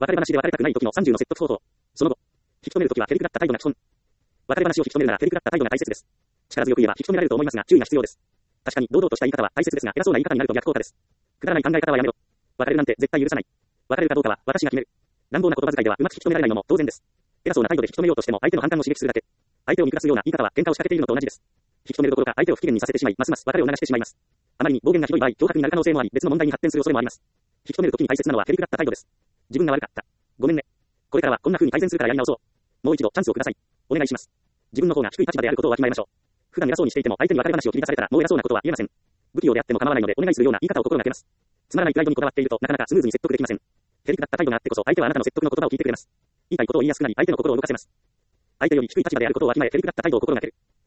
別れ話で別れたくない時の30の説得方法。その後、引き止める時は照りくらった態度が基本。別れ話を引き止めるなら照りくらった態度が大切です。力強く言えば引き止められると思いますが注意が必要です。確かに堂々とした言い方は大切ですが偉そうな言い方になると逆効果です。くだらない考え方はやめろ。別れるなんて絶対許さない。別れるかどうかは私が決める。乱暴な言葉遣いではうまく引き止められないのも当然です。偉そうな態度で引き止めようとしても相手の反感を刺激するだけ。相手を見下すような言い方は喧嘩を仕掛けているのと同じです。引き止めるどころか相手を不機嫌にさせてしまい、ますます別れを流してしまいます。あまりに暴言がひどい場合、脅迫になる可能性もあり、別の問題に発展する恐れもあります。引き止めるときに大切なのは照りくらった態度です。自分が悪かった。ごめんね。これからはこんな風に改善するからやり直そう。もう一度チャンスをください。お願いします。自分の方が低い立場であることをわきまえましょう。普段偉そうにしていても相手に別れ話を切り出されたらもう偉そうなことは言えません。不器用であっても構わないのでお願いするような言い方を心がけます。つまらないプライドにこだわっているとなかなかスムーズに説得できません。照りくらった態度があってこそ相手はあなたの説得の言葉を聞いてくれます。言いたいことを言いやすくなり相手の心を動かせます。相手より低い立場であることをわきまえ照りくらった態度を心がける。